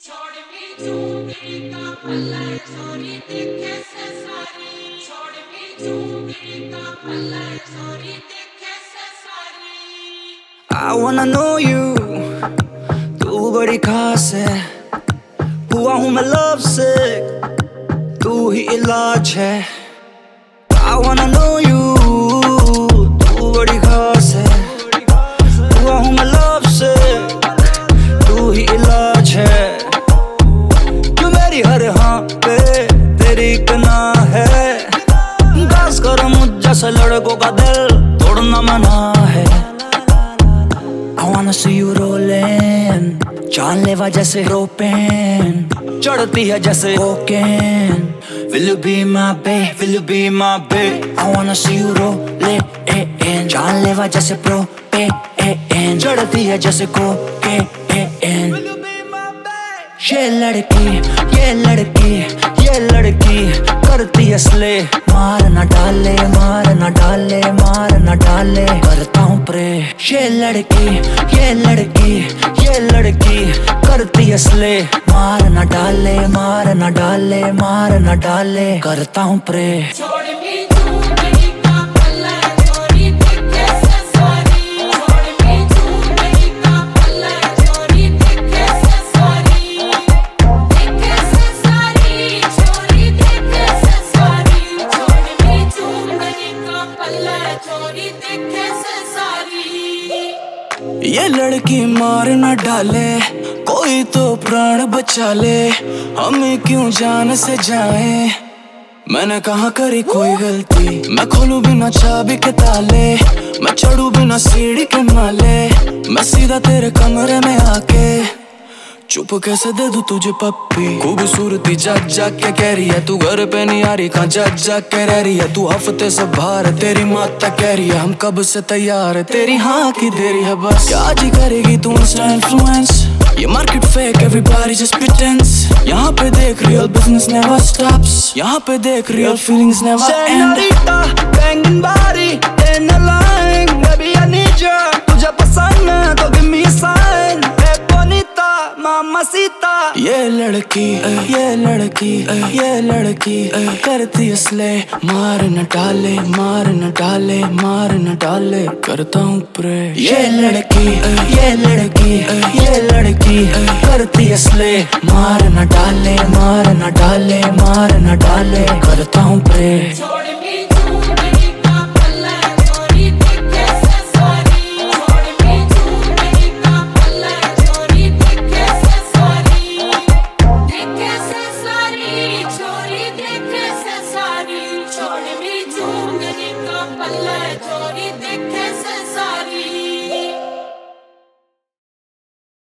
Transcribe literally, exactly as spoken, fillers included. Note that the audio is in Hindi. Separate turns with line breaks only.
छोड़ भी झूठी का पल्ला छोरी देखे से सारी छोड़ भी झूठी का पल्ला छोरी देखे से सारी
I wanna know you, तू बड़ी खास है, हुआ हूँ मैं लव से, तू ही इलाज है। I wanna know you, तू बड़ी खास है, हुआ हूँ मैं लव से, तू ही इलाज है। क्यों मेरी हर हाँ पे तेरी एक ना है, खास कर मुझ जैसे लड़कों का दिल तोड़ना मना है। I wanna see you rolling, जानलेवा जैसे प्रोपेन, चढ़ती है जैसे cocaine. Will you be my babe? Will you be my babe? I wanna see you rolling, जानलेवा जैसे प्रोपेन, चढ़ती है जैसे कोकेन। ये लड़की, ये लड़की, ये लड़की करती है स्ले, मार न डाले, मार न डाले, मार न डाले, करता हूँ प्रे। ये लड़की, ये लड़की, ये लड़की करती है स्ले, मार न डाले, मार न डाले, मार न डाले, करता हूँ प्रे।
छोड़ भी झूठी का पल्ला छोरी देखे से सारी छोड़ भी झूठी का पल्ला छोरी देखे से सारी देखे से सारी छोरी देखे से सारी छोड़ भी झूठी का पल्ला छोरी देखे से सारी।
ये लड़की मार न डाले, कोई तो प्राण बचा ले, हमें क्यों जान से जाए। मैंने कहाँ करी कोई गलती, मैं खोलूं बिना चाबी के ताले, मैं चढ़ूं बिना सीढ़ी के माले, मैं सीधा तेरे कमरे में आके चुप कैसे दे दूं तुझे पप्पी। खूबसूरती जाग जाग के कह रही है, तू घर पे नहीं आ रही, कहाँ जाग जाग के रह रही है। तू हफ्ते से बाहर है, तेरी माता कह रही है हम कब से तैयार है, तेरी हाँ की देरी है बस। क्या जी करेगी तू इंस्टा इन्फ्लुएंस, ये market fake everybody just pretends. यहाँ पे देख रियल बिजनेस नेवर स्टॉप्स, यहाँ पे देख real feelings never end. Senorita बैंगन बारी in a line, baby I need you, तुझे पसंद है तो गिव मी अ साइन, ए बोनिता मामासीता। ये लड़की, ये लड़की, ये लड़की करती है स्ले, मार न डाले, मार न डाले, मार न डाले, करता हूँ प्रे। ये लड़की, ये लड़की, ये लड़की करती है स्ले, मार न डाले, मार न डाले, मार न डाले, करता हूँ प्रे।
छोड़ भी झूठी का पल्ला छोरी देखे से सारी छोड़ भी झूठी का पल्ला छोरी देखे से सारी देखे से सारी छोरी देखे से सारी छोड़ भी झूठी का पल्ला।